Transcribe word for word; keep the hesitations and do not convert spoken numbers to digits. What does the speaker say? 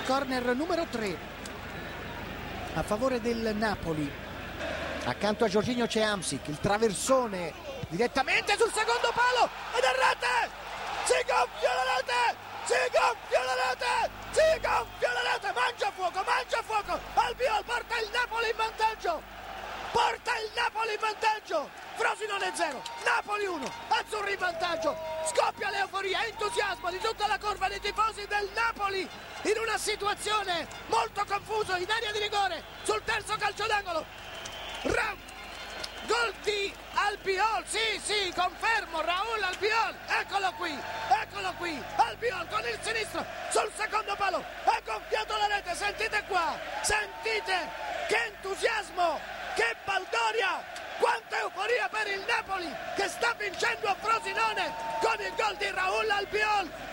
Corner numero tre a favore del Napoli. Accanto a Jorginho c'è Hamsik, il traversone direttamente sul secondo palo ed è rete! Si gonfia la rete! Si gonfia la rete! Si gonfia la rete! Mangia fuoco, mangia fuoco! Albiol porta il Napoli in vantaggio! Porta il Napoli in vantaggio! Frosinone zero, Napoli uno, azzurri in vantaggio! Scoppia l'euforia, entusiasmo di tutta la curva dei tifosi del Napoli in una situazione molto confusa, in area di rigore, sul terzo calcio d'angolo. Ra- Gol di Albiol, sì sì, confermo, Raul Albiol, eccolo qui, eccolo qui, Albiol con il sinistro sul secondo palo, ha gonfiato la rete, sentite qua, sentite che entusiasmo, che baldoria, quanta euforia per il Napoli che sta vincendo a Frosinone con il gol di Raul Albiol.